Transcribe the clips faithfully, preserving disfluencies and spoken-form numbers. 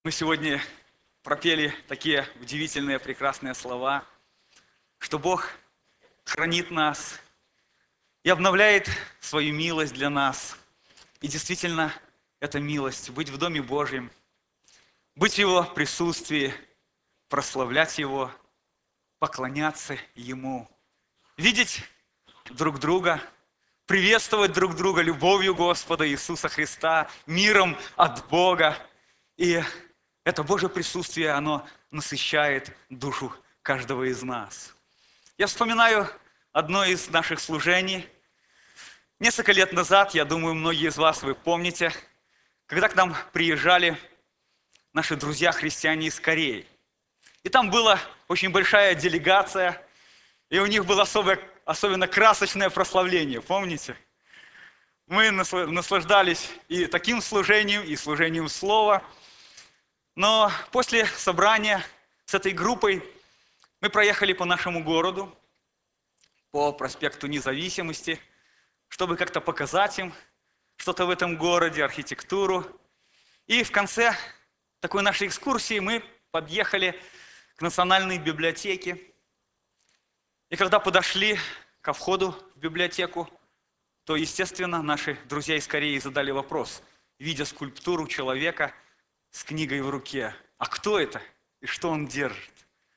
Мы сегодня пропели такие удивительные, прекрасные слова, что Бог хранит нас и обновляет свою милость для нас. И действительно, это милость – быть в Доме Божьем, быть в Его присутствии, прославлять Его, поклоняться Ему, видеть друг друга, приветствовать друг друга любовью Господа Иисуса Христа, миром от Бога. И это Божье присутствие, оно насыщает душу каждого из нас. Я вспоминаю одно из наших служений. Несколько лет назад, я думаю, многие из вас вы помните, когда к нам приезжали наши друзья-христиане из Кореи. И там была очень большая делегация, и у них было особое, особенно красочное прославление, помните? Мы наслаждались и таким служением, и служением слова. Но после собрания с этой группой мы проехали по нашему городу, по проспекту Независимости, чтобы как-то показать им что-то в этом городе, архитектуру. И в конце такой нашей экскурсии мы подъехали к Национальной библиотеке. И когда подошли ко входу в библиотеку, то, естественно, наши друзья из Кореи задали вопрос, видя скульптуру человека с книгой в руке: а кто это и что он держит?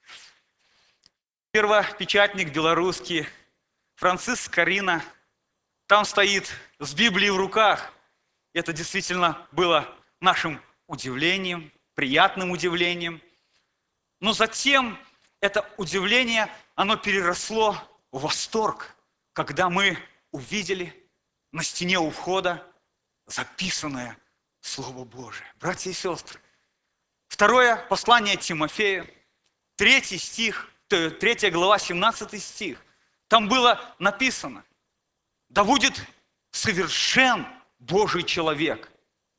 Первопечатник белорусский Франциск Скорина там стоит с Библией в руках. Это действительно было нашим удивлением, приятным удивлением. Но затем это удивление, оно переросло в восторг, когда мы увидели на стене у входа записанное Слово Божие. Братья и сестры, второе послание Тимофею, третий стих, третья глава, семнадцатый стих. Там было написано: да будет совершен Божий человек,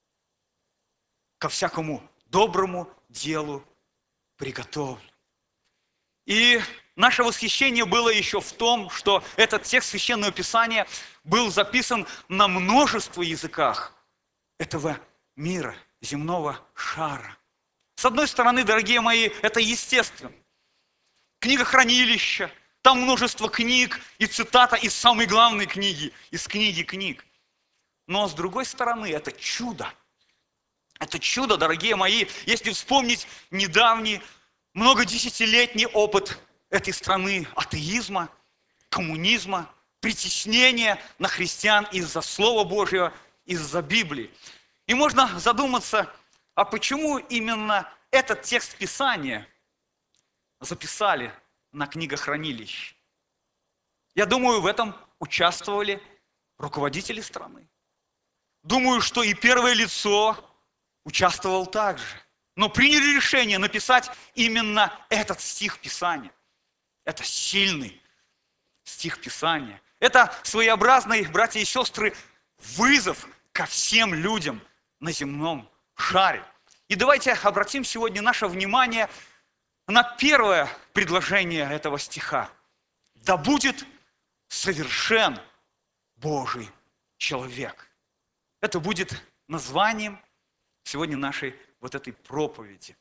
ко всякому доброму делу приготовлен. И наше восхищение было еще в том, что этот текст Священного Писания был записан на множество языках этого мира, земного шара. С одной стороны, дорогие мои, это естественно. Книгохранилище, там множество книг и цитата из самой главной книги, из книги книг. Но с другой стороны, это чудо. Это чудо, дорогие мои, если вспомнить недавний, многодесятилетний опыт этой страны атеизма, коммунизма, притеснения на христиан из-за Слова Божьего, из-за Библии. И можно задуматься, а почему именно этот текст Писания записали на книгохранилище? Я думаю, в этом участвовали руководители страны. Думаю, что и первое лицо участвовал также. Но приняли решение написать именно этот стих Писания. Это сильный стих Писания. Это своеобразный, братья и сестры, вызов ко всем людям на земном шаре. И давайте обратим сегодня наше внимание на первое предложение этого стиха. Да будет совершен Божий человек. Это будет названием сегодня нашей вот этой проповеди.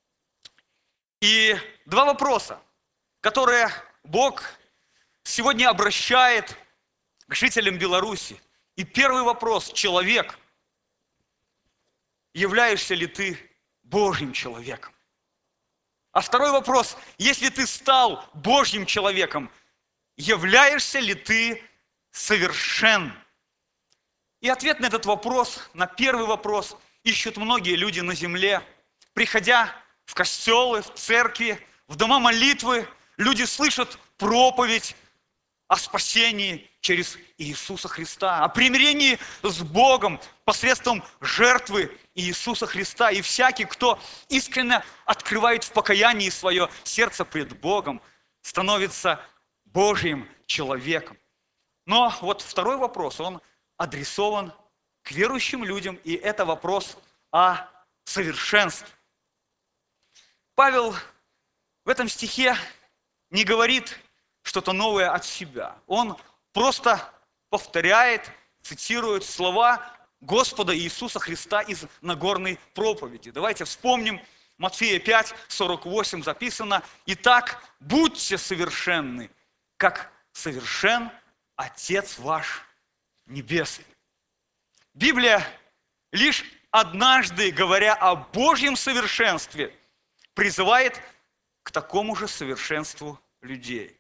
И два вопроса, которые Бог сегодня обращает к жителям Беларуси. И первый вопрос: человек, являешься ли ты Божьим человеком? А второй вопрос: если ты стал Божьим человеком, являешься ли ты совершен? И ответ на этот вопрос, на первый вопрос, ищут многие люди на земле. Приходя в костелы, в церкви, в дома молитвы, люди слышат проповедь о спасении через Иисуса Христа, о примирении с Богом посредством жертвы Иисуса Христа. И всякий, кто искренне открывает в покаянии свое сердце пред Богом, становится Божьим человеком. Но вот второй вопрос, он адресован к верующим людям, и это вопрос о совершенстве. Павел в этом стихе не говорит что-то новое от себя. Он просто повторяет, цитирует слова Господа Иисуса Христа из Нагорной проповеди. Давайте вспомним, Матфея пять, сорок восемь записано: «Итак, будьте совершенны, как совершен Отец ваш Небесный». Библия лишь однажды, говоря о Божьем совершенстве, призывает к такому же совершенству людей.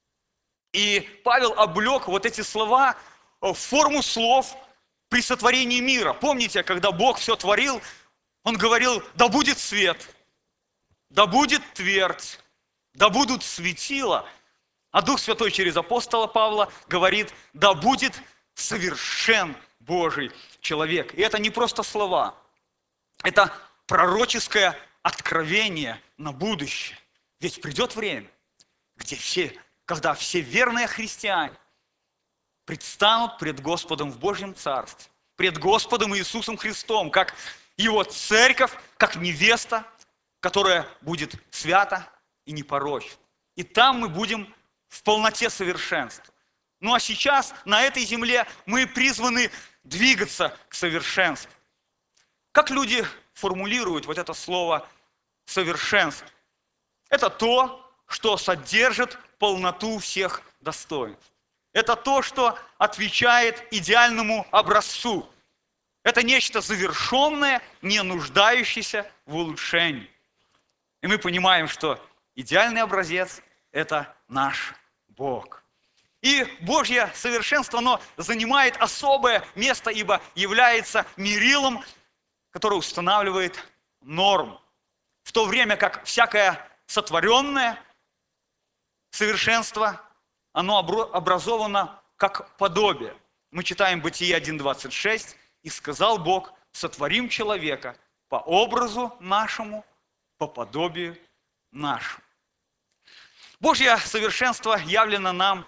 И Павел облег вот эти слова в форму слов при сотворении мира. Помните, когда Бог все творил, Он говорил: да будет свет, да будет твердь, да будут светила. А Дух Святой через апостола Павла говорит: да будет совершен Божий человек. И это не просто слова, это пророческое откровение на будущее. Ведь придет время, где все, когда все верные христиане предстанут пред Господом в Божьем Царстве, пред Господом Иисусом Христом, как Его церковь, как невеста, которая будет свята и непорочна. И там мы будем в полноте совершенства. Ну а сейчас на этой земле мы призваны двигаться к совершенству. Как люди формулируют вот это слово «совершенство»? Это то, что содержит полноту всех достоинств. Это то, что отвечает идеальному образцу. Это нечто завершенное, не нуждающееся в улучшении. И мы понимаем, что идеальный образец – это наш Бог. И Божье совершенство, оно занимает особое место, ибо является мерилом, который устанавливает норму. В то время как всякое сотворенное совершенство, оно образовано как подобие. Мы читаем Бытие один двадцать шесть: «И сказал Бог: сотворим человека по образу нашему, по подобию нашему». Божье совершенство явлено нам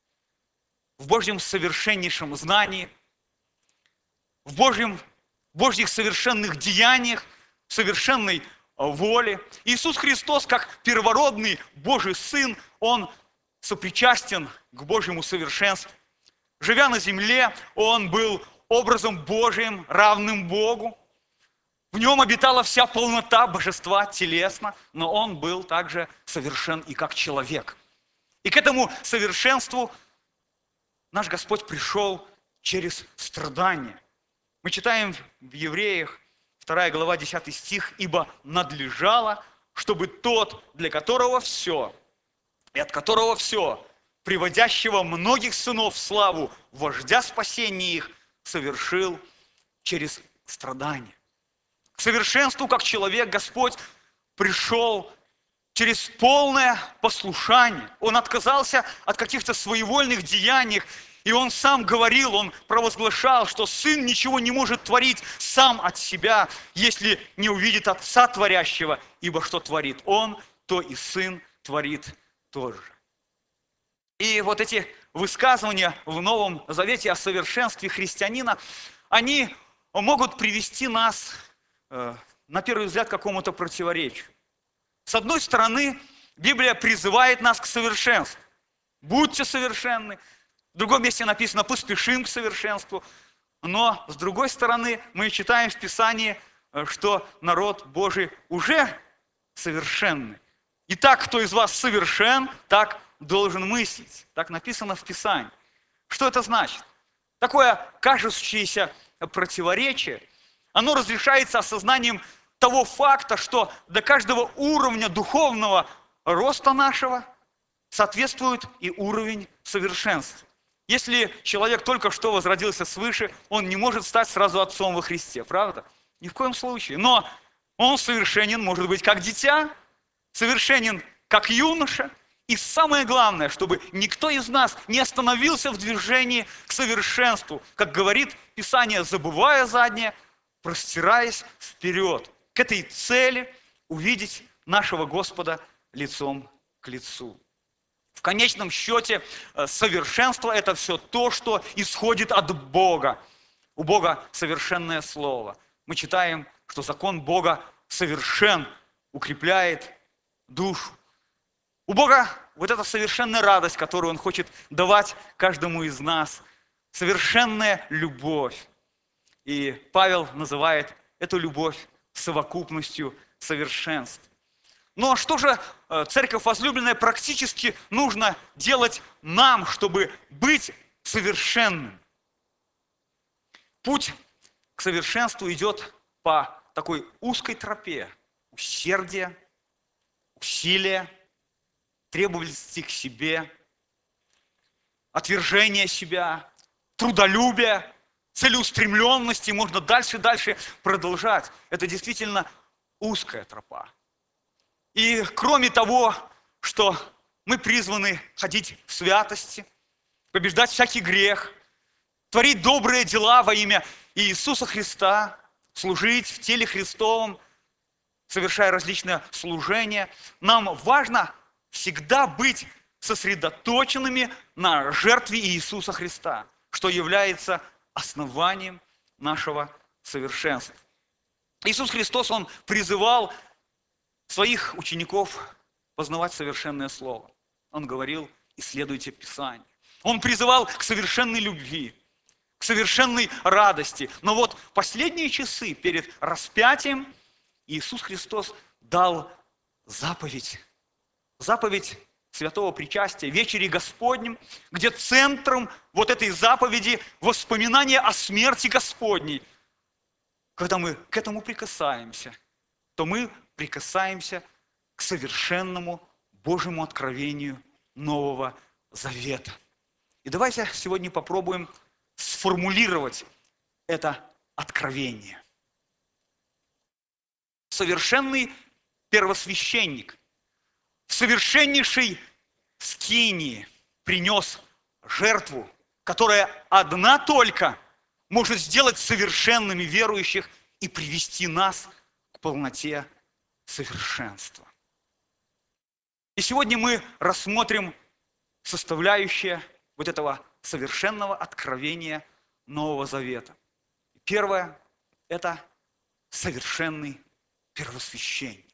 в Божьем совершеннейшем знании, в Божьем, Божьих совершенных деяниях, в совершенной воле. Иисус Христос, как первородный Божий Сын, Он сопричастен к Божьему совершенству. Живя на земле, Он был образом Божиим, равным Богу. В Нем обитала вся полнота Божества телесно, но Он был также совершен и как человек. И к этому совершенству наш Господь пришел через страдания. Мы читаем в Евреях, вторая глава, десятый стих: «Ибо надлежало, чтобы тот, для которого все, и от которого все, приводящего многих сынов в славу, вождя спасения их, совершил через страдания». К совершенству, как человек, Господь пришел через полное послушание. Он отказался от каких-то своевольных деяний, и Он сам говорил, Он провозглашал, что Сын ничего не может творить сам от себя, если не увидит Отца Творящего, ибо что творит Он, то и Сын творит тоже. И вот эти высказывания в Новом Завете о совершенстве христианина, они могут привести нас, э, на первый взгляд, к какому-то противоречию. С одной стороны, Библия призывает нас к совершенству. Будьте совершенны. В другом месте написано: поспешим к совершенству. Но, с другой стороны, мы читаем в Писании, что народ Божий уже совершенный. Итак, кто из вас совершен, так должен мыслить. Так написано в Писании. Что это значит? Такое кажущееся противоречие, оно разрешается осознанием того факта, что для каждого уровня духовного роста нашего соответствует и уровень совершенства. Если человек только что возродился свыше, он не может стать сразу отцом во Христе, правда? Ни в коем случае. Но он совершенен, может быть, как дитя, совершенен как юноша. И самое главное, чтобы никто из нас не остановился в движении к совершенству, как говорит Писание, забывая заднее, простираясь вперед, к этой цели увидеть нашего Господа лицом к лицу. В конечном счете, совершенство – это все то, что исходит от Бога. У Бога совершенное Слово. Мы читаем, что закон Бога совершен, укрепляет душу. У Бога вот эта совершенная радость, которую Он хочет давать каждому из нас, совершенная любовь. И Павел называет эту любовь совокупностью совершенств. Но что же, э, церковь возлюбленная, практически нужно делать нам, чтобы быть совершенным? Путь к совершенству идет по такой узкой тропе. Усердие, усилие, требовательности к себе, отвержение себя, трудолюбие, целеустремленности. Можно дальше и дальше продолжать. Это действительно узкая тропа. И кроме того, что мы призваны ходить в святости, побеждать всякий грех, творить добрые дела во имя Иисуса Христа, служить в теле Христовом, совершая различные служения, нам важно всегда быть сосредоточенными на жертве Иисуса Христа, что является основанием нашего совершенства. Иисус Христос, Он призывал своих учеников познавать совершенное Слово. Он говорил: исследуйте Писание. Он призывал к совершенной любви, к совершенной радости. Но вот в последние часы перед распятием Иисус Христос дал заповедь. Заповедь святого причастия, вечери Господнем, где центром вот этой заповеди воспоминание о смерти Господней. Когда мы к этому прикасаемся, то мы прикасаемся к совершенному Божьему откровению Нового Завета. И давайте сегодня попробуем сформулировать это откровение. Совершенный первосвященник в совершеннейшей скинии принес жертву, которая одна только может сделать совершенными верующих и привести нас к полноте совершенства. И сегодня мы рассмотрим составляющие вот этого совершенного откровения Нового Завета. Первое – это совершенный первосвященник.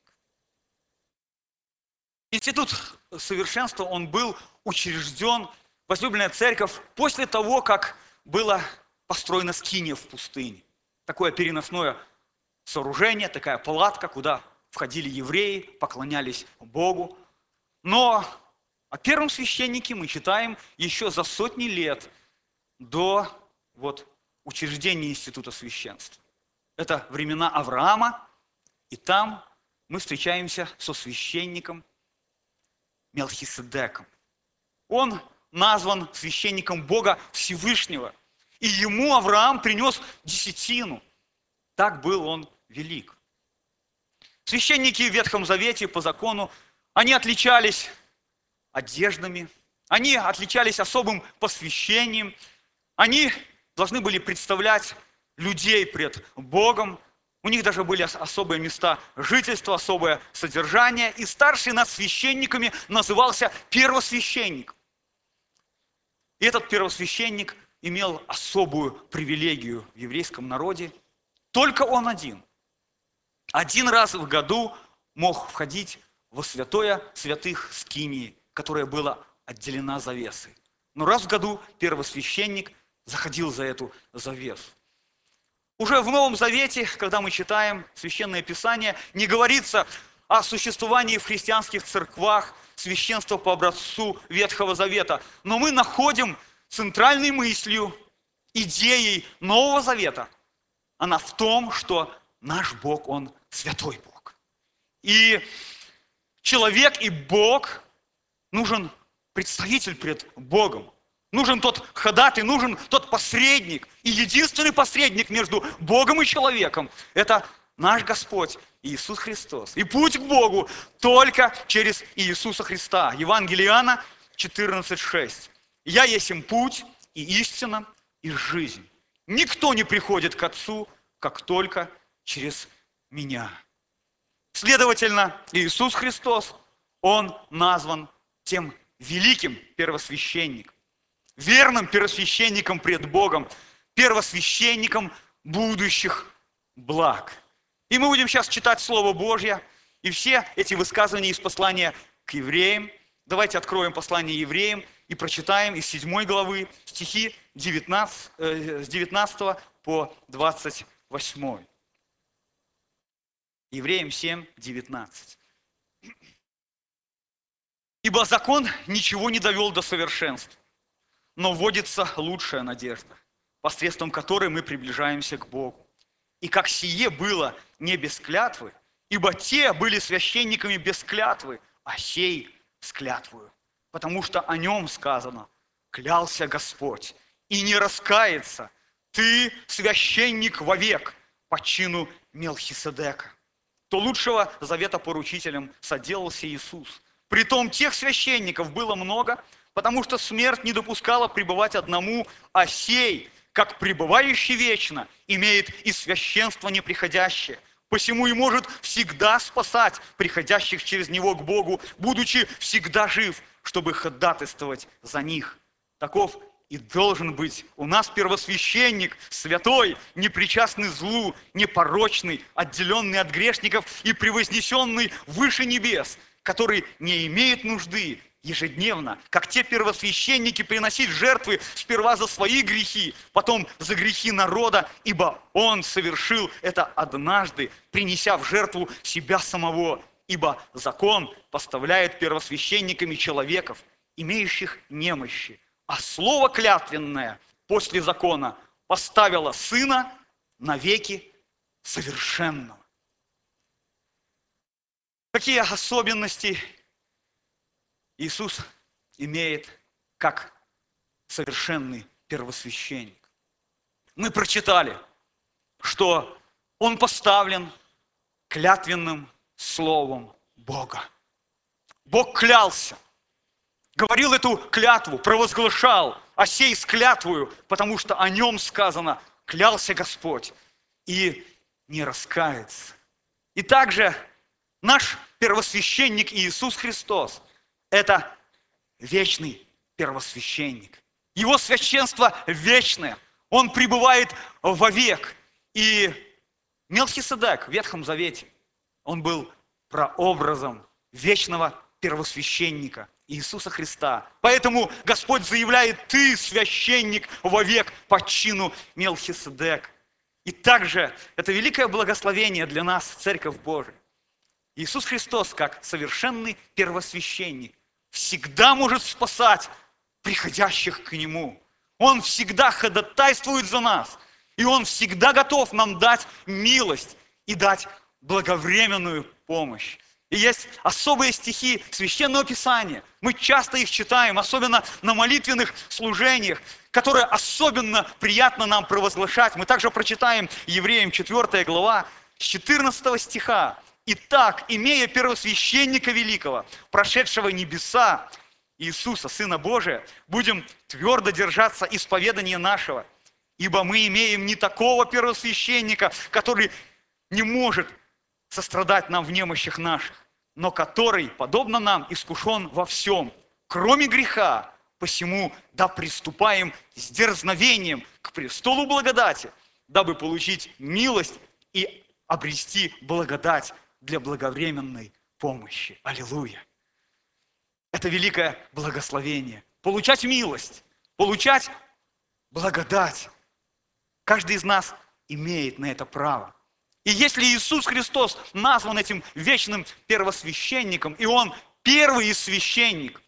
Институт совершенства, он был учрежден, возлюбленная церковь, после того, как была построена скиния в пустыне. Такое переносное сооружение, такая палатка, куда входили евреи, поклонялись Богу. Но о первом священнике мы читаем еще за сотни лет до вот, учреждения института священства. Это времена Авраама, и там мы встречаемся со священником Мелхиседеком. Он назван священником Бога Всевышнего, и ему Авраам принес десятину. Так был он велик. Священники в Ветхом Завете по закону, они отличались одеждами, они отличались особым посвящением, они должны были представлять людей пред Богом, у них даже были особые места жительства, особое содержание, и старший над священниками назывался первосвященник. И этот первосвященник имел особую привилегию в еврейском народе, только он один. Один раз в году мог входить во святое святых скинии, которая была отделена завесой. Но раз в году первосвященник заходил за эту завесу. Уже в Новом Завете, когда мы читаем Священное Писание, не говорится о существовании в христианских церквах священства по образцу Ветхого Завета. Но мы находим центральной мыслью, идеей Нового Завета. Она в том, что наш Бог, Он святой Бог. И человек и Бог, нужен представитель пред Богом. Нужен тот ходатай, нужен тот посредник. И единственный посредник между Богом и человеком – это наш Господь Иисус Христос. И путь к Богу только через Иисуса Христа. Евангелие Иоанна четырнадцать шесть. «Я есть им путь и истина и жизнь. Никто не приходит к Отцу, как только через Меня». Следовательно, Иисус Христос, Он назван тем великим первосвященником, верным первосвященником пред Богом, первосвященником будущих благ. И мы будем сейчас читать Слово Божье, и все эти высказывания из послания к евреям. Давайте откроем послание евреям и прочитаем из седьмой главы стихи девятнадцатого, с девятнадцатого по двадцать восьмой. Евреям семь, девятнадцать. «Ибо закон ничего не довел до совершенства, но вводится лучшая надежда, посредством которой мы приближаемся к Богу. И как сие было не без клятвы, ибо те были священниками без клятвы, а сей с клятвою. Потому что о нем сказано: клялся Господь, и не раскается, ты священник вовек по чину Мелхиседека. То лучшего завета поручителем соделался Иисус. Притом тех священников было много, потому что смерть не допускала пребывать одному, а сей, как пребывающий вечно, имеет и священство неприходящее. Посему и может всегда спасать приходящих через него к Богу, будучи всегда жив, чтобы ходатайствовать за них. Таков и должен быть у нас первосвященник, святой, непричастный злу, непорочный, отделенный от грешников и превознесенный выше небес, который не имеет нужды ежедневно, как те первосвященники, приносить жертвы сперва за свои грехи, потом за грехи народа, ибо Он совершил это однажды, принеся в жертву себя самого. Ибо закон поставляет первосвященниками человеков, имеющих немощи, а слово клятвенное после закона поставило Сына навеки совершенного». Какие особенности Иисус имеет как совершенный первосвященник? Мы прочитали, что Он поставлен клятвенным словом Бога. Бог клялся, говорил эту клятву, провозглашал, а сей с клятвою, потому что о нем сказано: клялся Господь, и не раскается. И также наш первосвященник Иисус Христос – это вечный первосвященник. Его священство вечное, Он пребывает вовек. И Мелхиседек в Ветхом Завете, он был прообразом вечного первосвященника Иисуса Христа. Поэтому Господь заявляет: ты священник вовек по чину Мелхиседек. И также это великое благословение для нас, Церковь Божия. Иисус Христос, как совершенный первосвященник, всегда может спасать приходящих к Нему. Он всегда ходатайствует за нас. И Он всегда готов нам дать милость и дать благовременную помощь. И есть особые стихи Священного Писания. Мы часто их читаем, особенно на молитвенных служениях, которые особенно приятно нам провозглашать. Мы также прочитаем Евреям четвёртая глава с четырнадцатого стиха. «Итак, имея первосвященника великого, прошедшего небеса, Иисуса, Сына Божия, будем твердо держаться исповедания нашего, ибо мы имеем не такого первосвященника, который не может сострадать нам в немощах наших, но который, подобно нам, искушен во всем, кроме греха. Посему да приступаем с дерзновением к престолу благодати, дабы получить милость и обрести благодать для благовременной помощи». Аллилуйя! Это великое благословение. Получать милость, получать благодать. Каждый из нас имеет на это право. И если Иисус Христос назван этим вечным первосвященником, и Он первый из священников,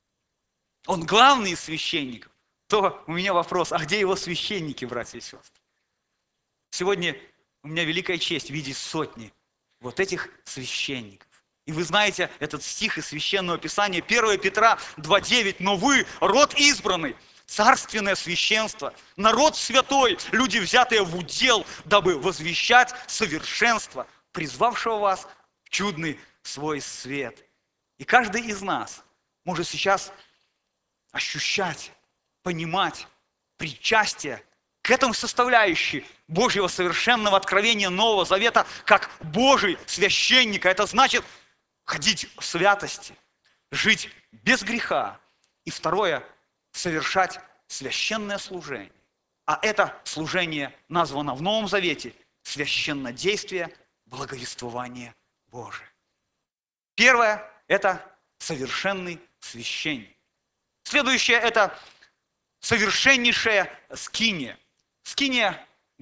Он главный из священников, то у меня вопрос: а где Его священники, братья и сестры? Сегодня у меня великая честь видеть сотни вот этих священников. И вы знаете этот стих из Священного Писания, первое Петра два девять: «Но вы, род избранный, царственное священство, народ святой, люди, взятые в удел, дабы возвещать совершенство, призвавшего вас в чудный свой свет». И каждый из нас может сейчас ощущать, понимать причастие к этому составляющей Божьего совершенного откровения Нового Завета, как Божий священник. Это значит ходить в святости, жить без греха. И второе – совершать священное служение. А это служение названо в Новом Завете священнодействие, благовествование Божие. Первое – это совершенный священник. Следующее – это совершеннейшая скиния. Скиния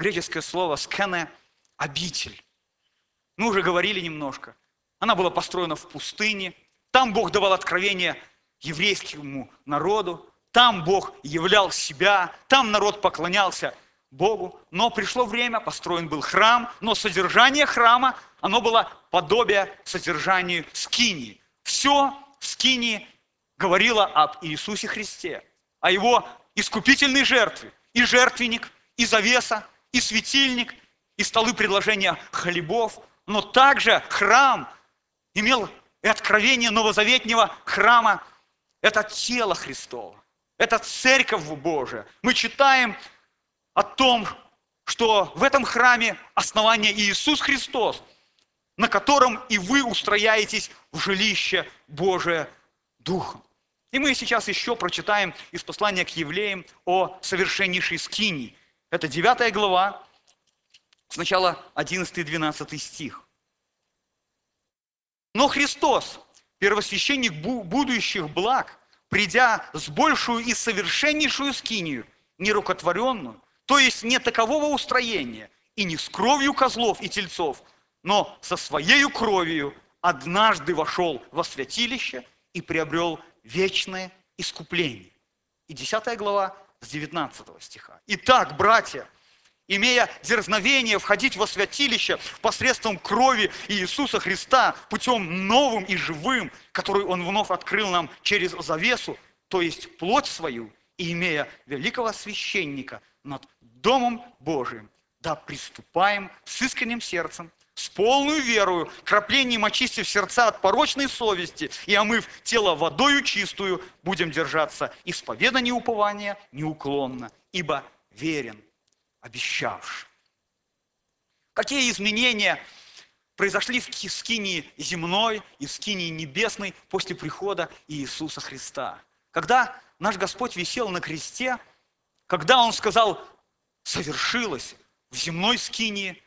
греческое слово «скене» – обитель. Мы уже говорили немножко. Она была построена в пустыне. Там Бог давал откровение еврейскому народу. Там Бог являл себя. Там народ поклонялся Богу. Но пришло время, построен был храм. Но содержание храма, оно было подобие содержанию скинии. Все в скинии говорило об Иисусе Христе, о Его искупительной жертве. И жертвенник, и завеса, и светильник, и столы предложения хлебов. Но также храм имел и откровение новозаветнего храма. Это тело Христово, это церковь Божия. Мы читаем о том, что в этом храме основание Иисус Христос, на котором и вы устрояетесь в жилище Божие Духом. И мы сейчас еще прочитаем из послания к Евреям о совершеннейшей скинии. Это девятая глава, сначала одиннадцатый-двенадцатый стих. Но Христос, первосвященник будущих благ, придя с большую и совершеннейшую скинию, нерукотворенную, то есть не такового устроения, и не с кровью козлов и тельцов, но со своею кровью однажды вошел во святилище и приобрел вечное искупление. И десятая глава с девятнадцатого стиха. Итак, братья, имея дерзновение входить во святилище посредством крови Иисуса Христа, путем новым и живым, который Он вновь открыл нам через завесу, то есть плоть свою, и имея великого священника над Домом Божиим, да приступаем с искренним сердцем, с полную верою, краплением очистив сердца от порочной совести и омыв тело водою чистую, будем держаться исповедания упования неуклонно, ибо верен обещавший. Какие изменения произошли в скинии земной и в скинии небесной после прихода Иисуса Христа? Когда наш Господь висел на кресте, когда Он сказал «совершилось», в земной скинии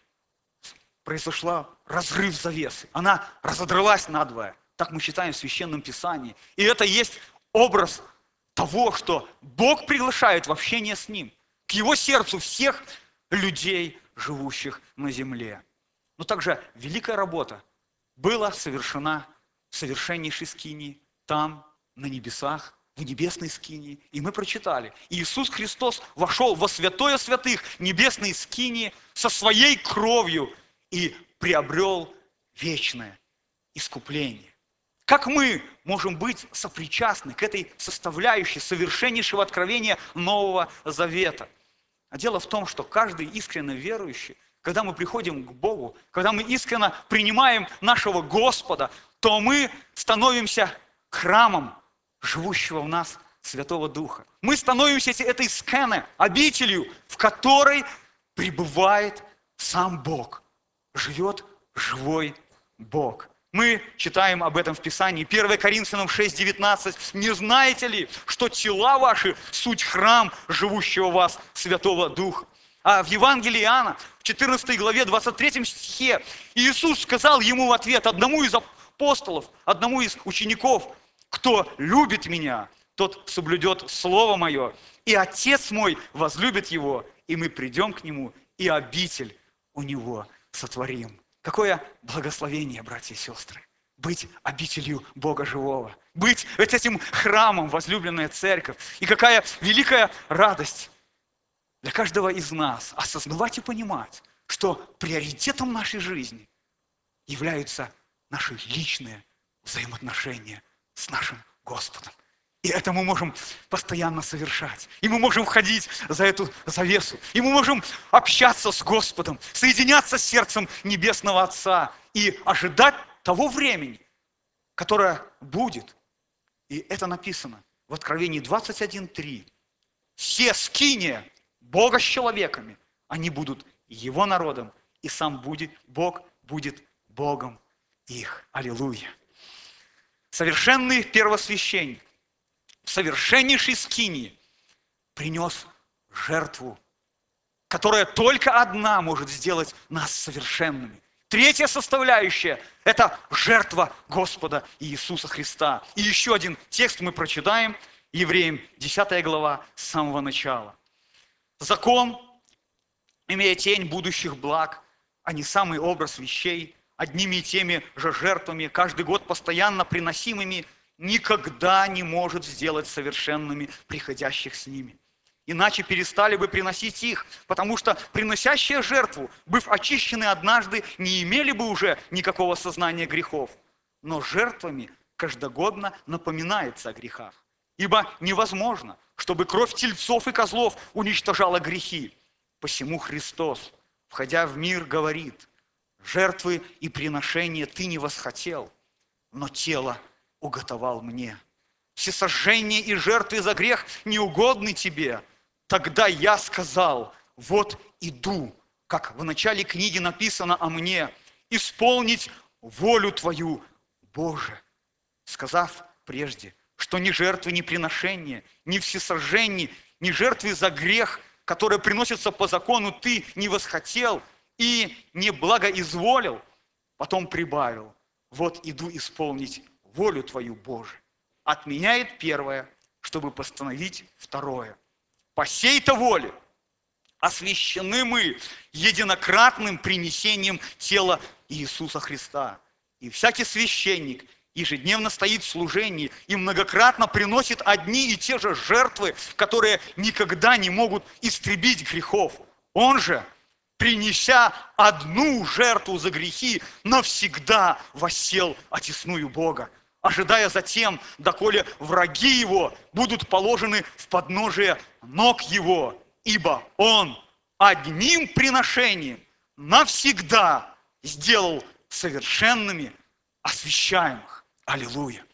произошла разрыв завесы. Она разодралась надвое. Так мы читаем в Священном Писании. И это есть образ того, что Бог приглашает в общение с Ним, к Его сердцу всех людей, живущих на земле. Но также великая работа была совершена в совершеннейшей скинии, там, на небесах, в небесной скинии. И мы прочитали, Иисус Христос вошел во святое святых небесной скинии со своей кровью и приобрел вечное искупление. Как мы можем быть сопричастны к этой составляющей совершеннейшего откровения Нового Завета? А дело в том, что каждый искренне верующий, когда мы приходим к Богу, когда мы искренне принимаем нашего Господа, то мы становимся храмом живущего в нас Святого Духа. Мы становимся этой скене, обителью, в которой пребывает сам Бог. Живет живой Бог. Мы читаем об этом в Писании. первое Коринфянам шесть девятнадцать. «Не знаете ли, что тела ваши – суть храм живущего в вас Святого Духа?» А в Евангелии Иоанна, в четырнадцатой главе, двадцать третьем стихе, Иисус сказал ему в ответ одному из апостолов, одному из учеников: «Кто любит Меня, тот соблюдет Слово Мое, и Отец Мой возлюбит Его, и мы придем к Нему, и обитель у Него сотворим». Какое благословение, братья и сестры, быть обителью Бога живого, быть этим храмом, возлюбленная церковь. И какая великая радость для каждого из нас осознавать и понимать, что приоритетом нашей жизни являются наши личные взаимоотношения с нашим Господом. И это мы можем постоянно совершать. И мы можем входить за эту завесу. И мы можем общаться с Господом, соединяться с сердцем Небесного Отца и ожидать того времени, которое будет. И это написано в Откровении двадцать один три. Все скиния Бога с человеками, они будут Его народом, и сам будет, Бог будет Богом их. Аллилуйя. Совершенный первосвященник, совершеннейший скинии, принес жертву, которая только одна может сделать нас совершенными. Третья составляющая – это жертва Господа Иисуса Христа. И еще один текст мы прочитаем, Евреям десятая глава с самого начала. Закон имея тень будущих благ, а не самый образ вещей, одними и теми же жертвами, каждый год постоянно приносимыми, никогда не может сделать совершенными приходящих с ними. Иначе перестали бы приносить их, потому что приносящие жертву, быв очищены однажды, не имели бы уже никакого сознания грехов. Но жертвами каждогодно напоминается о грехах. Ибо невозможно, чтобы кровь тельцов и козлов уничтожала грехи. Посему Христос, входя в мир, говорит: жертвы и приношения ты не восхотел, но тело уготовал мне. Всесожжение и жертвы за грех неугодны тебе. Тогда я сказал: вот иду, как в начале книги написано о мне, исполнить волю твою, Боже. Сказав прежде, что ни жертвы, ни приношения, ни всесожжение, ни жертвы за грех, которые приносятся по закону, ты не восхотел и не благоизволил, потом прибавил: вот иду исполнить волю твою, Боже. Отменяет первое, чтобы постановить второе. По сей-то воле освящены мы единократным принесением тела Иисуса Христа. И всякий священник ежедневно стоит в служении и многократно приносит одни и те же жертвы, которые никогда не могут истребить грехов. Он же, принеся одну жертву за грехи, навсегда воссел одесную Бога, ожидая затем, доколе враги его будут положены в подножие ног его, ибо он одним приношением навсегда сделал совершенными освящаемых. Аллилуйя!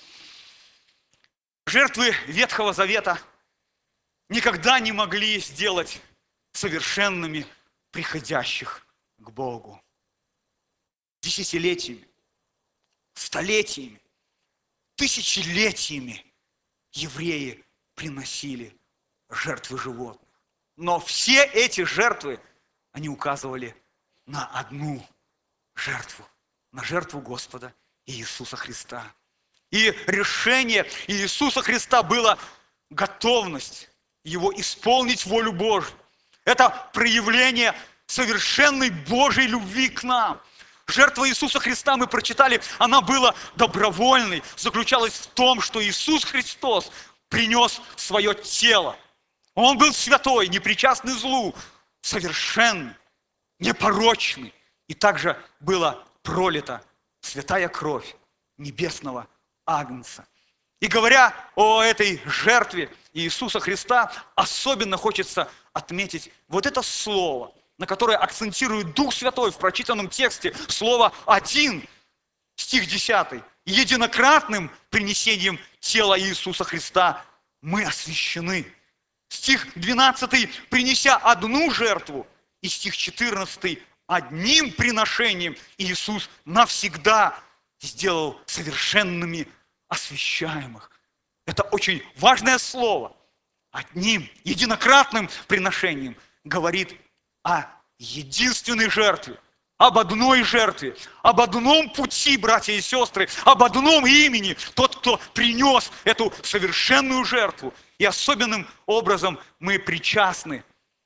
Жертвы Ветхого Завета никогда не могли сделать совершенными приходящих к Богу. Десятилетиями, столетиями, тысячелетиями евреи приносили жертвы животных. Но все эти жертвы, они указывали на одну жертву, на жертву Господа Иисуса Христа. И решение Иисуса Христа было готовность Его исполнить волю Божью. Это проявление совершенной Божьей любви к нам. Жертва Иисуса Христа, мы прочитали, она была добровольной, заключалась в том, что Иисус Христос принес свое тело. Он был святой, непричастный злу, совершенный, непорочный. И также была пролита святая кровь небесного Агнца. И говоря о этой жертве Иисуса Христа, особенно хочется отметить вот это слово, на которое акцентирует Дух Святой в прочитанном тексте, слово «один», стих десятый. Единократным принесением тела Иисуса Христа мы освящены. Стих двенадцатый, принеся одну жертву, и стих четырнадцатый, одним приношением Иисус навсегда сделал совершенными освящаемых. Это очень важное слово. Одним единократным приношением говорит о единственной жертве, об одной жертве, об одном пути, братья и сестры, об одном имени. Тот, кто принес эту совершенную жертву. И особенным образом мы причастны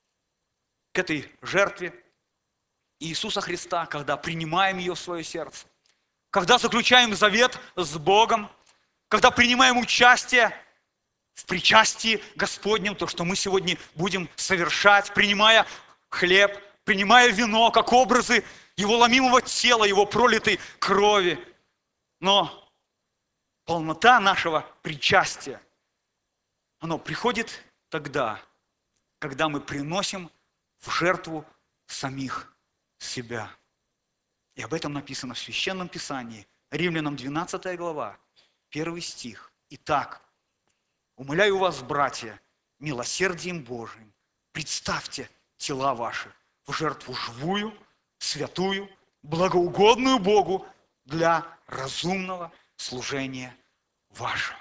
к этой жертве Иисуса Христа, когда принимаем ее в свое сердце, когда заключаем завет с Богом, когда принимаем участие в причастии Господнем, то, что мы сегодня будем совершать, принимая хлеб, принимая вино, как образы Его ломимого тела, Его пролитой крови. Но полнота нашего причастия, оно приходит тогда, когда мы приносим в жертву самих себя. И об этом написано в Священном Писании, Римлянам двенадцатая глава, первый стих. Итак, умоляю вас, братья, милосердием Божиим, представьте тела ваши в жертву живую, святую, благоугодную Богу для разумного служения вашего.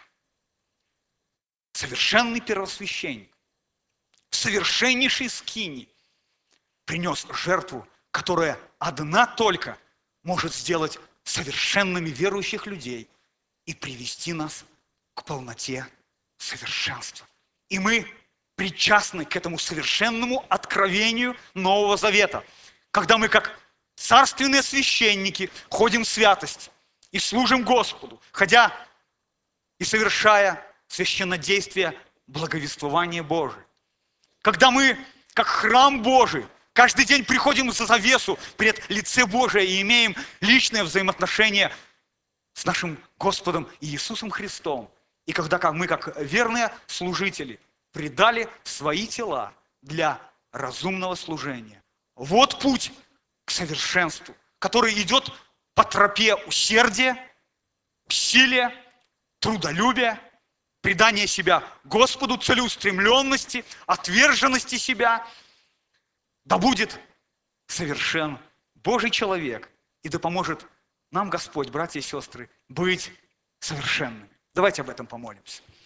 Совершенный первосвященник, совершеннейший скинии принес жертву, которая одна только может сделать совершенными верующих людей и привести нас к полноте совершенства. И мы причастны к этому совершенному откровению Нового Завета. Когда мы, как царственные священники, ходим в святость и служим Господу, ходя и совершая священнодействие благовествования Божие. Когда мы, как храм Божий, каждый день приходим за завесу пред лице Божие и имеем личное взаимоотношение с нашим Господом Иисусом Христом. И когда мы, как верные служители, предали свои тела для разумного служения. Вот путь к совершенству, который идет по тропе усердия, усилия, трудолюбия, предания себя Господу, целеустремленности, отверженности себя. Да будет совершен Божий человек, и да поможет нам Господь, братья и сестры, быть совершенными. Давайте об этом помолимся.